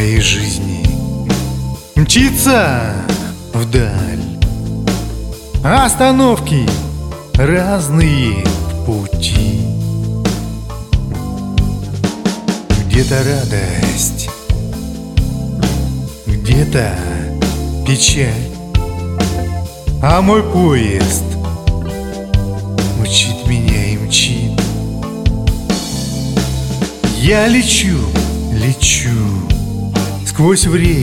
моей жизни мчится вдаль. Остановки разные в пути. Где-то радость, где-то печаль, а мой поезд мчит меня и мчит. Я лечу, лечу сквозь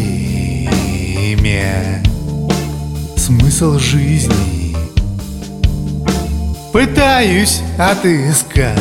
время, смысл жизни пытаюсь отыскать.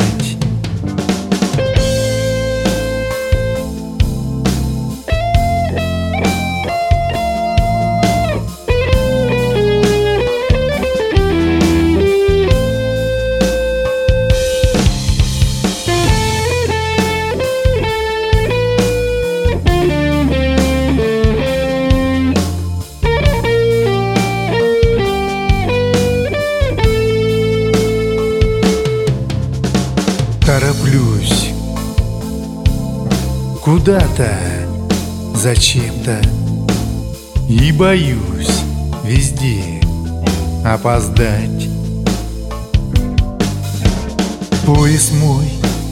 Тороплюсь куда-то, зачем-то, и боюсь везде опоздать. Поезд мой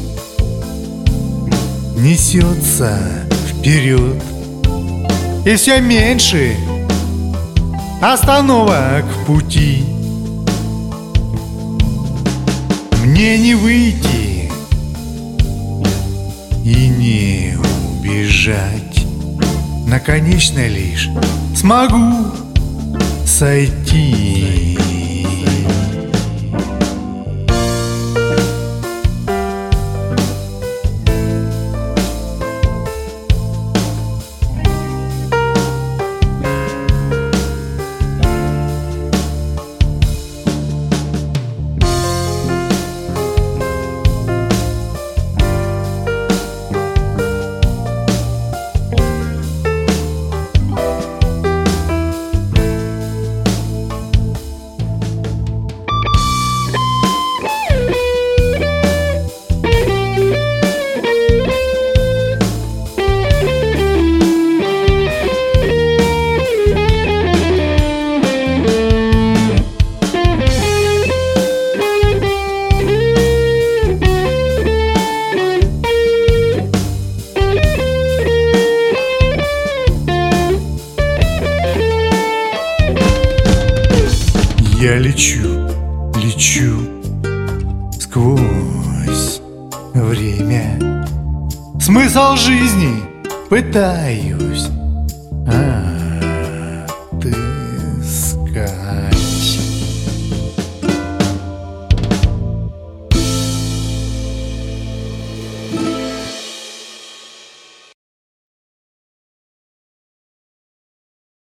несется вперед, и все меньше остановок в пути. Мне не выйти и не убежать, наконечно лишь смогу сойти. Я лечу, лечу сквозь время, смысл жизни пытаюсь